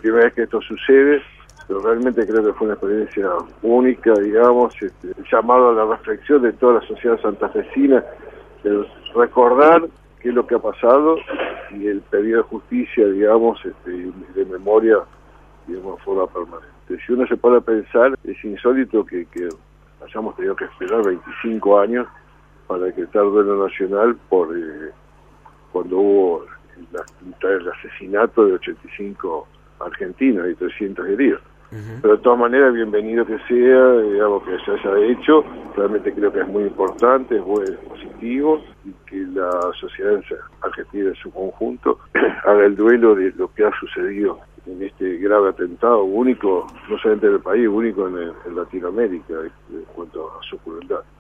primera vez que esto sucede, pero realmente creo que fue una experiencia única, digamos, llamado a la reflexión de toda la sociedad santafesina, de recordar qué es lo que ha pasado y el pedido de justicia, digamos, de memoria, digamos, de forma permanente. Si uno se pone a pensar, es insólito que hayamos tenido que esperar 25 años para decretar duelo nacional por cuando hubo el asesinato de 85 argentinos y 300 heridos. Pero de todas maneras, bienvenido que sea, digamos, que se haya hecho. Realmente creo que es muy importante, es positivo, y que la sociedad argentina en su conjunto haga el duelo de lo que ha sucedido en este grave atentado único, no solamente en el país, único en Latinoamérica, en cuanto a su crueldad.